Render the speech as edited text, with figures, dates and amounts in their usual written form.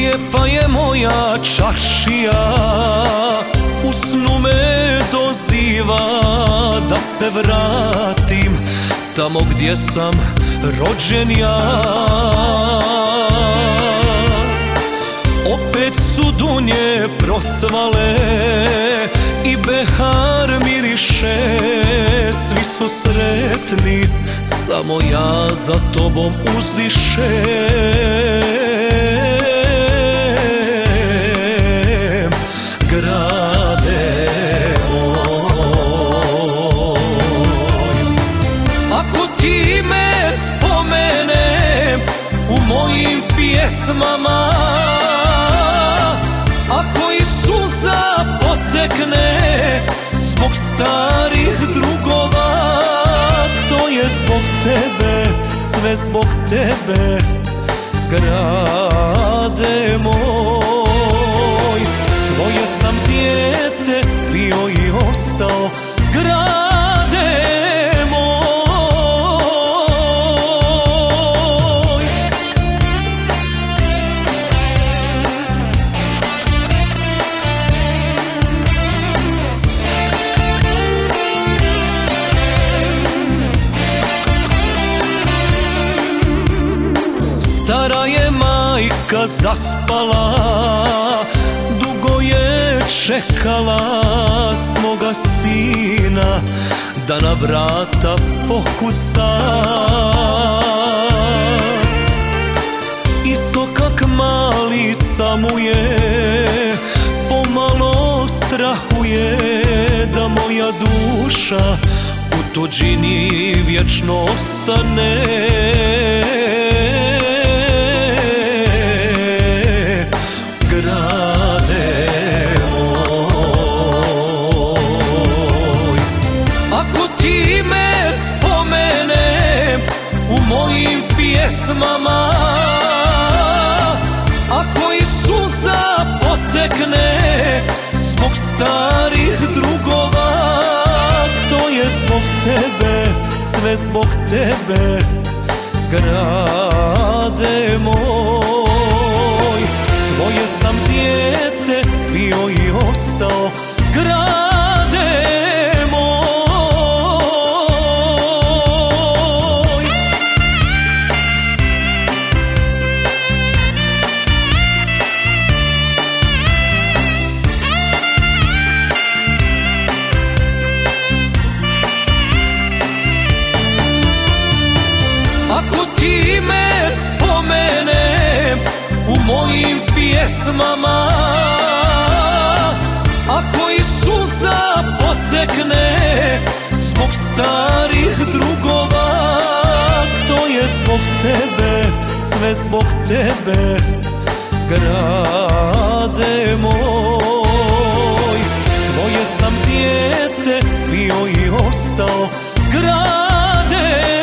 Lijepa je moja čaršija, u snu me doziva da se vratim tamo gdje sam rođen ja. Opet su dunje procvale i behar miriše, svi su sretni, samo ja za tobom uzdišem. Grade moj, ako ti me spomenem u mojim pjesmama, ako i suza potekne zbog starih drugova, to je zbog tebe, sve zbog tebe, grade moj. Tvoje sam dijete bio i ostao, grade moj. Stara je majka zaspala, dugo je čekala svoga sina da na vrata pokuca. I sokak mali samuje, pomalo strahuje da moja duša u tuđini vječno ostane. Ti me spomenem u mojim pjesmama, ako i suza potekne zbog starih drugova, to je zbog tebe, sve zbog tebe, grade moj. Tvoje sam dijete bio i ostao, grade moj. Ako ti me spomenem u mojim pjesmama, ako i suza potekne zbog starih drugova, to je zbog tebe, sve zbog tebe, grade moj. Tvoje sam dijete bio i ostao, grade